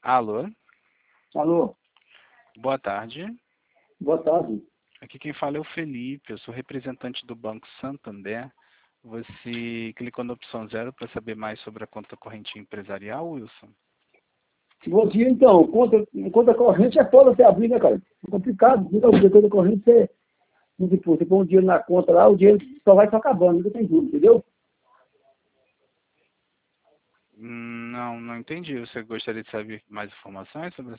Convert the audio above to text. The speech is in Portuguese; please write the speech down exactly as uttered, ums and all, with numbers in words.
Alô, Alô, boa tarde. boa tarde. Aqui quem fala é o Felipe, eu sou representante do Banco Santander. Você clicou na opção zero para saber mais sobre a conta corrente empresarial, Wilson? Bom dia, então. Conta, conta corrente é foda você abrir, né, cara? É complicado. Nunca abrir conta corrente, você, você põe um dinheiro na conta lá, o dinheiro só vai só acabando, nunca tem juros, entendeu? Hum, Não, não entendi. Você gostaria de saber mais informações sobre